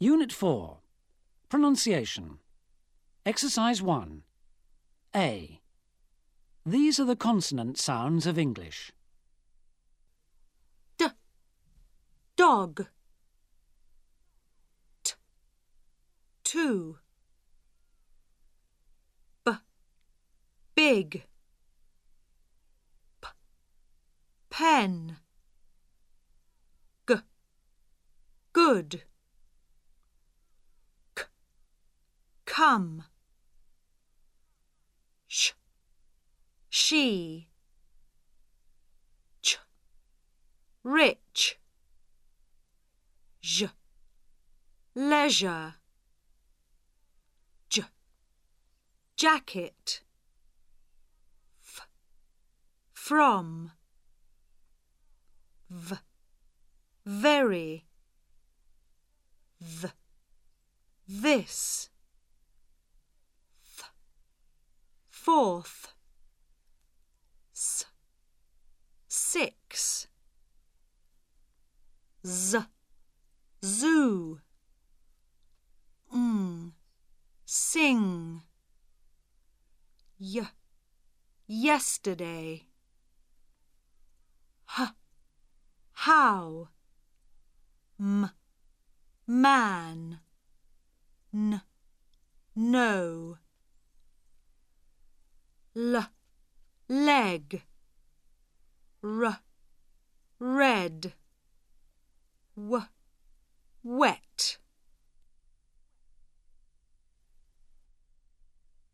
Unit 4. Pronunciation. Exercise 1. A. These are the consonant sounds of English. D. Dog. T. Two. B. Big. P. Pen. G. Good. K. Come. Sh. She. Ch. Rich. J. Leisure. J. Jacket. F. From. V. Very. This. Fourth. S. Six. Z. Zoo. Sing. Y. Yesterday. H. How. M. Man. N. No. L. Leg. R. Red. W. Wet.